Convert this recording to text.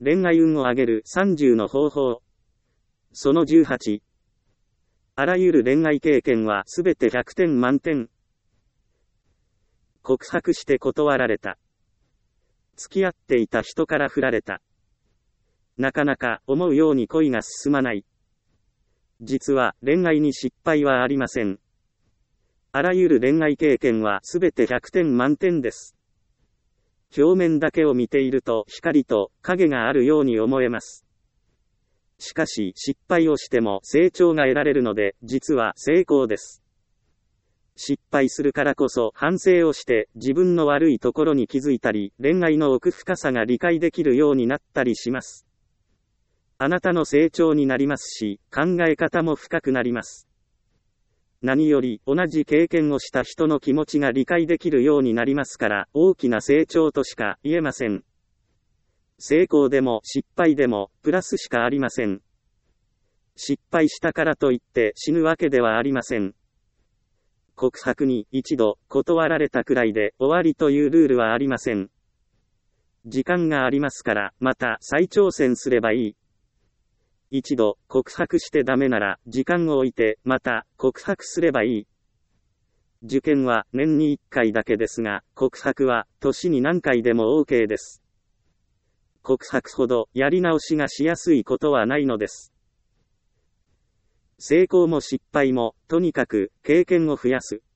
恋愛運を上げる30の方法。その18。あらゆる恋愛経験はすべて100点満点。告白して断られた。付き合っていた人から振られた。なかなか思うように恋が進まない。実は恋愛に失敗はありません。あらゆる恋愛経験はすべて100点満点です。表面だけを見ていると光と影があるように思えます。しかし失敗をしても成長が得られるので、実は成功です。失敗するからこそ反省をして自分の悪いところに気づいたり、恋愛の奥深さが理解できるようになったりします。あなたの成長になりますし、考え方も深くなります。何より同じ経験をした人の気持ちが理解できるようになりますから、大きな成長としか言えません。成功でも失敗でもプラスしかありません。失敗したからといって死ぬわけではありません。告白に一度断られたくらいで終わりというルールはありません。時間がありますから、また再挑戦すればいい。一度告白してダメなら時間を置いてまた告白すればいい。受験は年に1回だけですが、告白は年に何回でも OK です。告白ほどやり直しがしやすいことはないのです。成功も失敗もとにかく経験を増やす。